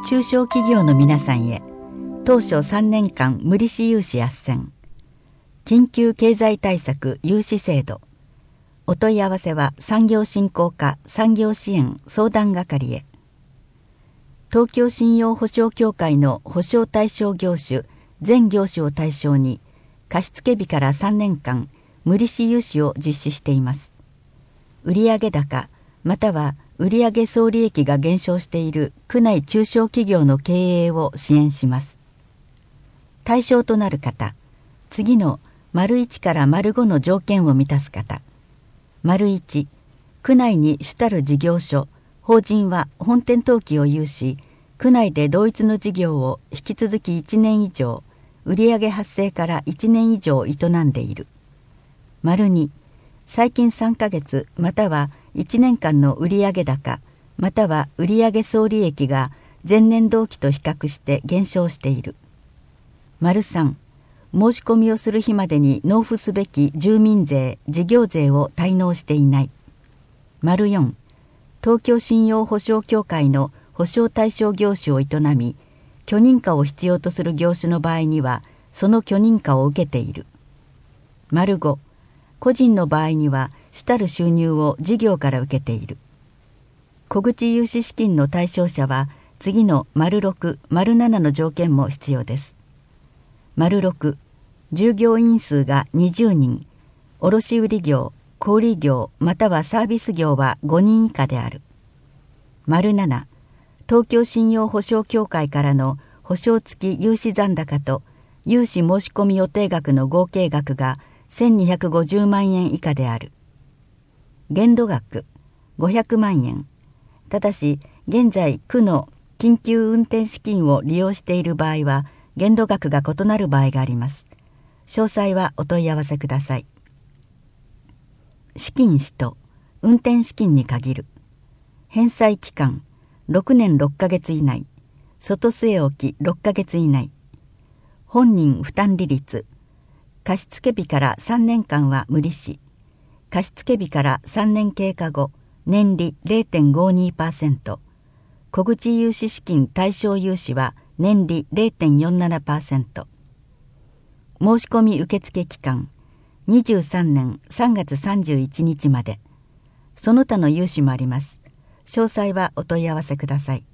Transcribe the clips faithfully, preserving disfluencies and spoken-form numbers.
中小企業の皆さんへ、当初さんねんかん無利子融資斡旋、緊急経済対策融資制度。お問い合わせは産業振興課産業支援相談係へ。東京信用保証協会の保証対象業種全業種を対象に貸付日からさんねんかん無利子融資を実施しています。売上高または売上総利益が減少している区内中小企業の経営を支援します。対象となる方、次の丸いちから丸ごの条件を満たす方。丸いち、区内に主たる事業所、法人は本店登記を有し、区内で同一の事業を引き続きいちねん以上、売上発生からいちねん以上営んでいる。丸に、最近さんかげつまたはいちねんかんの売上高または売上総利益が前年同期と比較して減少している。丸さん、申し込みをする日までに納付すべき住民税、事業税を滞納していない。丸よん、東京信用保証協会の保証対象業種を営み、許認可を必要とする業種の場合には、その許認可を受けている。丸ご、個人の場合には、主たる収入を事業から受けている。小口融資資金の対象者は、次の丸ろく、丸ななの条件も必要です。丸ろく、従業員数がにじゅうにん、卸売業、小売業またはサービス業はごにん以下である。丸なな、東京信用保証協会からの保証付き融資残高と融資申し込み予定額の合計額がせんにひゃくごじゅうまんえん以下である。限度額ごひゃくまんえん。ただし現在区の緊急運転資金を利用している場合は限度額が異なる場合があります。詳細はお問い合わせください。資金使途、運転資金に限る。返済期間、ろくねんろっかげつ以内。外据え置きろっかげつ以内。本人負担利率。貸付日からさんねんかんは無利子。貸付日からさんねん経過後、年利 れいてんごにパーセント。小口融資資金対象融資は年利 れいてんよんななパーセント。申し込み受付期間にじゅうさんねんさんがつさんじゅういちにちまで。その他の融資もあります。詳細はお問い合わせください。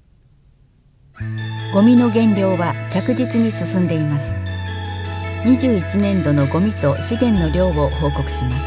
ゴミの減量は着実に進んでいます。にじゅういちねんどのゴミと資源の量を報告します。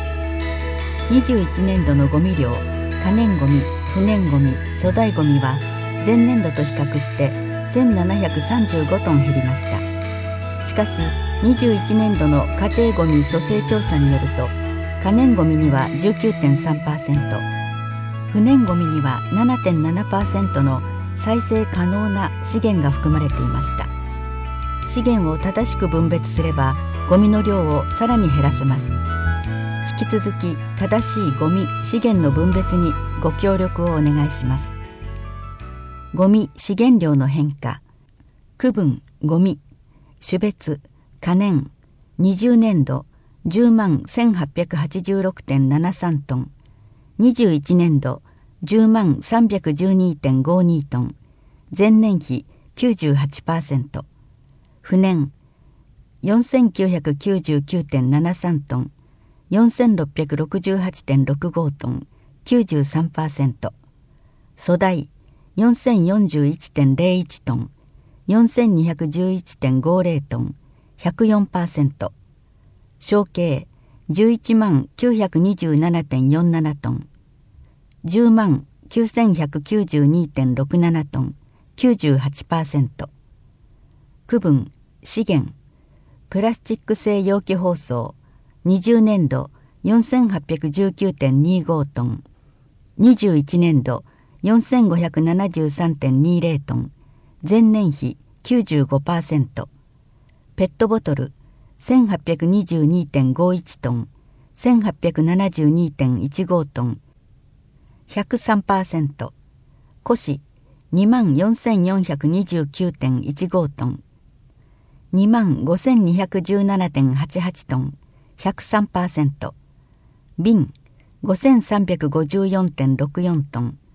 にじゅういちねんどのゴミ量、可燃ゴミ、不燃ゴミ、粗大ゴミは前年度と比較してせんななひゃくさんじゅうごトン減りました。しかしにじゅういちねんどの家庭ゴミ組成調査によると、可燃ゴミには じゅうきゅうてんさんパーセント、不燃ゴミには ななてんななパーセント の再生可能な資源が含まれていました。資源を正しく分別すればゴミの量をさらに減らせます。引き続き正しいゴミ資源の分別にご協力をお願いします。ゴミ資源量の変化。区分ゴミ種別可燃にじゅうねんどじゅうまんせんはっぴゃくはちじゅうろくてんななさんトン、にじゅういちねんどじゅうまんさんびゃくじゅうにてんごにトン、前年比 きゅうじゅうはちパーセント。不燃よんせんきゅうひゃくきゅうじゅうきゅうてんななさんトン、よんせんろっぴゃくろくじゅうはちてんろくごトン、きゅうじゅうさんパーセント。粗大よんせんよんじゅういちてんぜろいちトン、よんせんにひゃくじゅういちてんごぜろトン、ひゃくよんパーセント。小径じゅういちまんきゅうひゃくにじゅうななてんよんななトン、じゅうまんきゅうせんひゃくきゅうじゅうにてんろくななトン、きゅうじゅうはちパーセント。区分資源プラスチック製容器包装にじゅうねんどよんせんはっぴゃくじゅうきゅうてんにごトン、にじゅういちねんどよんせんごひゃくななじゅうさんてんにぜろトン、前年比 きゅうじゅうごパーセント。ペットボトルせんはっぴゃくにじゅうにてんごいちトン、せんはっぴゃくななじゅうにてんいちごトン、ひゃくさんパーセント。古紙にまんよんせんよんひゃくにじゅうきゅうてんいちごトン、にまんごせんにひゃくじゅうななてんはちはちトン、ひゃくさんパーセント。瓶ごせんさんびゃくごじゅうよんてんろくよんトン、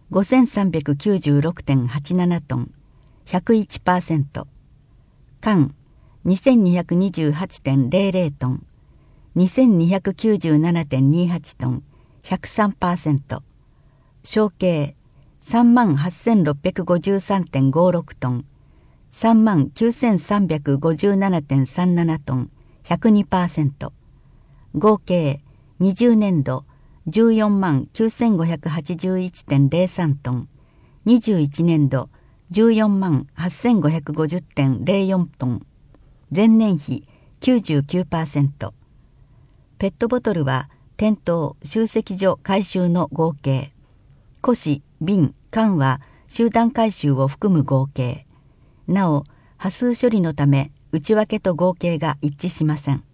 ごせんさんびゃくきゅうじゅうろくてんはちなな トン ひゃくいちパーセント、缶 にせんにひゃくにじゅうはちてんゼロゼロ トン にせんにひゃくきゅうじゅうななてんにはち トン ひゃくさんパーセント、小径 さんまんはっせんろっぴゃくごじゅうさんてんごろく トン さんまんきゅうせんさんびゃくごじゅうななてんさんなな トン ひゃくにパーセント、合計にじゅうねんどじゅうよんまんきゅうせんごひゃくはちじゅういちてんゼロさん トン、にじゅういちねんどじゅうよんまんはっせんごひゃくごじゅうてんゼロよん トン、前年比 きゅうじゅうきゅうパーセント、ペットボトルは店頭・集積所回収の合計、古紙・瓶・缶は集団回収を含む合計、なお波数処理のため内訳と合計が一致しません。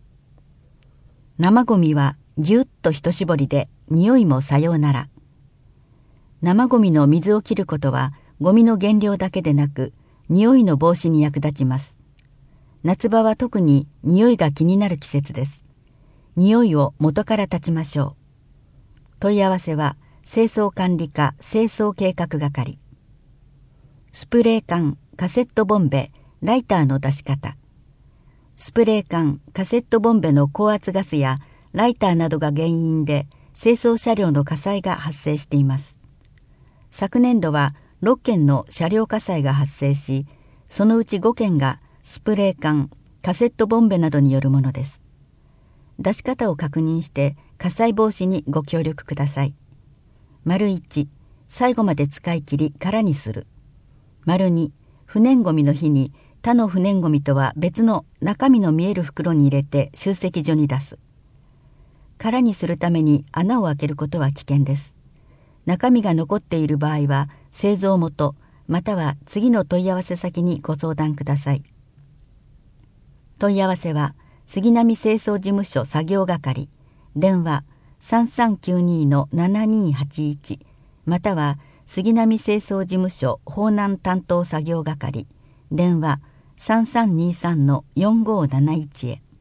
生ゴミはぎゅっと一絞りで匂いもさようなら。生ゴミの水を切ることはゴミの減量だけでなく匂いの防止に役立ちます。夏場は特に匂いが気になる季節です。匂いを元から断ちましょう。問い合わせは清掃管理課清掃計画係。スプレー缶、カセットボンベ、ライターの出し方。スプレー缶、カセットボンベの高圧ガスやライターなどが原因で清掃車両の火災が発生しています。昨年度はろっけんの車両火災が発生し、そのうちごけんがスプレー缶、カセットボンベなどによるものです。出し方を確認して火災防止にご協力ください。丸いち、最後まで使い切り空にする。丸に、不燃ごみの日に他の不燃ごみとは別の中身の見える袋に入れて集積所に出す。空にするために穴を開けることは危険です。中身が残っている場合は製造元または次の問い合わせ先にご相談ください。問い合わせは杉並清掃事務所作業係、電話 さんさんきゅうに のななにはちいち または杉並清掃事務所法南担当作業係、電話 さんさんにさん のよんごーなないち へ。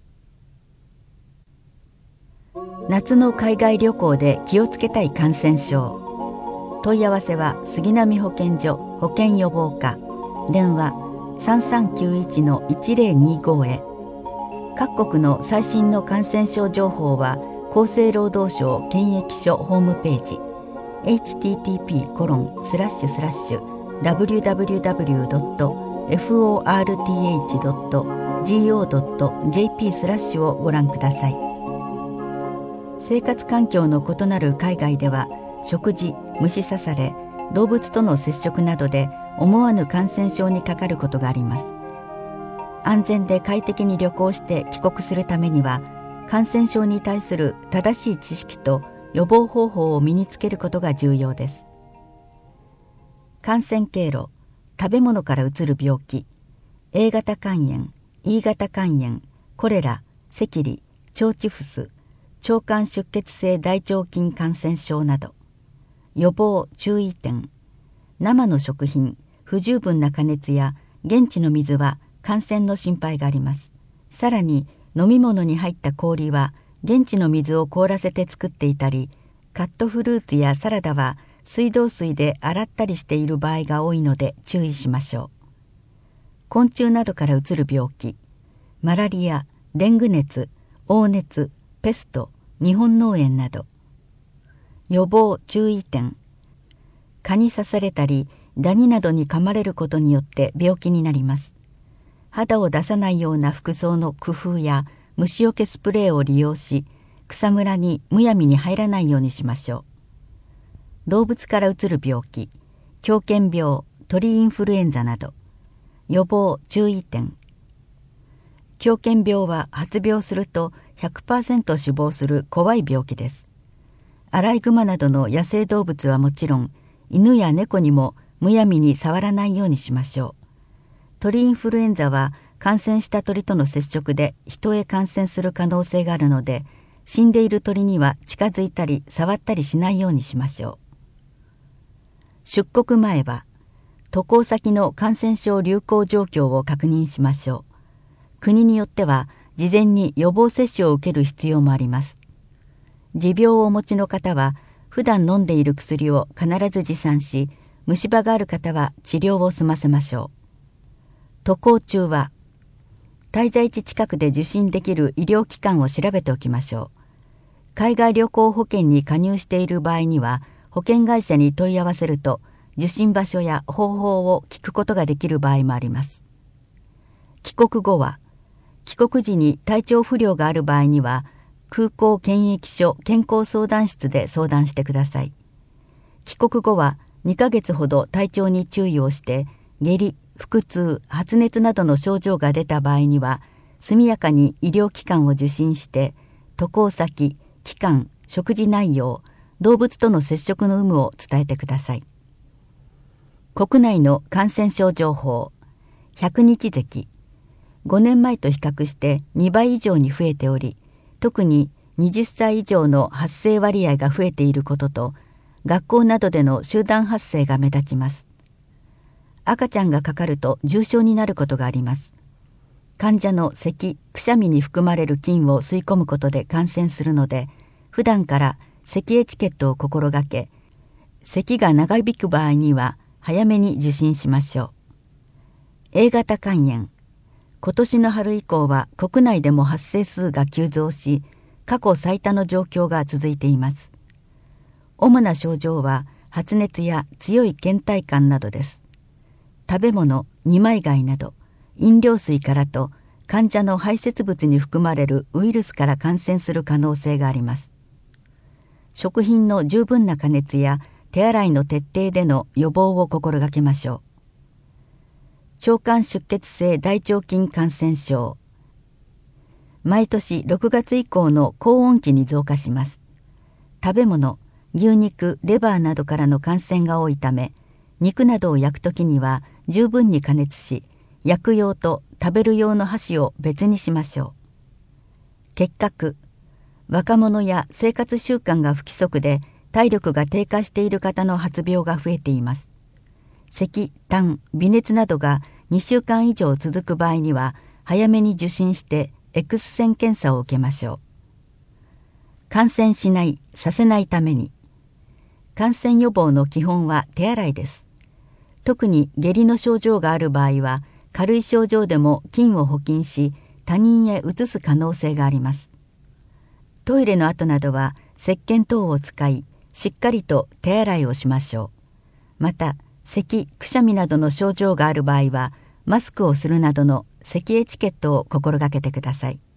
夏の海外旅行で気をつけたい感染症。問い合わせは杉並保健所保健予防課、電話 さんさんきゅういち のいちゼロにご へ。各国の最新の感染症情報は厚生労働省検疫所ホームページ エイチティーティーピーコロンスラッシュスラッシュダブリューダブリューダブリュードットフォーアールティーエイチドットジーオードットジェーピー スラッシュをご覧ください。生活環境の異なる海外では食事、虫刺され、動物との接触などで思わぬ感染症にかかることがあります。安全で快適に旅行して帰国するためには感染症に対する正しい知識と予防方法を身につけることが重要です。感染経路、食べ物からうつる病気、A 型肝炎、E 型肝炎、コレラ、赤痢、腸チフス、腸管出血性大腸菌感染症など。予防注意点、生の食品、不十分な加熱や現地の水は感染の心配があります。さらに飲み物に入った氷は現地の水を凍らせて作っていたり、カットフルーツやサラダは水道水で洗ったりしている場合が多いので注意しましょう。昆虫などからうつる病気、マラリア、デング熱、黄熱、ペスト、日本脳炎など。予防注意点、蚊に刺されたりダニなどに噛まれることによって病気になります。肌を出さないような服装の工夫や虫除けスプレーを利用し、草むらにむやみに入らないようにしましょう。動物からうつる病気、狂犬病、鳥インフルエンザなど。予防注意点、狂犬病は発病すると ひゃくパーセント 死亡する怖い病気です。アライグマなどの野生動物はもちろん、犬や猫にもむやみに触らないようにしましょう。鳥インフルエンザは感染した鳥との接触で人へ感染する可能性があるので、死んでいる鳥には近づいたり触ったりしないようにしましょう。出国前は渡航先の感染症流行状況を確認しましょう。国によっては事前に予防接種を受ける必要もあります。持病をお持ちの方は普段飲んでいる薬を必ず持参し、虫歯がある方は治療を済ませましょう。渡航中は、滞在地近くで受診できる医療機関を調べておきましょう。海外旅行保険に加入している場合には、保険会社に問い合わせると、受診場所や方法を聞くことができる場合もあります。帰国後は、帰国時に体調不良がある場合には、空港検疫所健康相談室で相談してください。帰国後はにかげつほど体調に注意をして、下痢、腹痛、発熱などの症状が出た場合には、速やかに医療機関を受診して、渡航先、期間、食事内容、動物との接触の有無を伝えてください。国内の感染症情報、百日咳、ごねんまえと比較してにばい以上に増えており、特にはたち以上の発生割合が増えていることと、学校などでの集団発生が目立ちます。赤ちゃんがかかると重症になることがあります。患者の咳、くしゃみに含まれる菌を吸い込むことで感染するので、普段から咳エチケットを心がけ、咳が長引く場合には早めに受診しましょう。A 型肝炎。今年の春以降は国内でも発生数が急増し、過去最多の状況が続いています。主な症状は発熱や強い倦怠感などです。食べ物、二枚貝など、飲料水からと患者の排泄物に含まれるウイルスから感染する可能性があります。食品の十分な加熱や手洗いの徹底での予防を心がけましょう。腸管出血性大腸菌感染症。毎年ろくがつ以降の高温期に増加します。食べ物、牛肉、レバーなどからの感染が多いため、肉などを焼くときには十分に加熱し、焼く用と食べる用の箸を別にしましょう。結核。若者や生活習慣が不規則で体力が低下している方の発病が増えています。咳、痰、微熱などがにしゅうかん以上続く場合には早めに受診して X 線検査を受けましょう。感染しない、させないために。感染予防の基本は手洗いです。特に下痢の症状がある場合は軽い症状でも菌を補菌し他人へ移す可能性があります。トイレの後などは石鹸等を使いしっかりと手洗いをしましょう。また咳、くしゃみなどの症状がある場合はマスクをするなどの咳エチケットを心がけてください。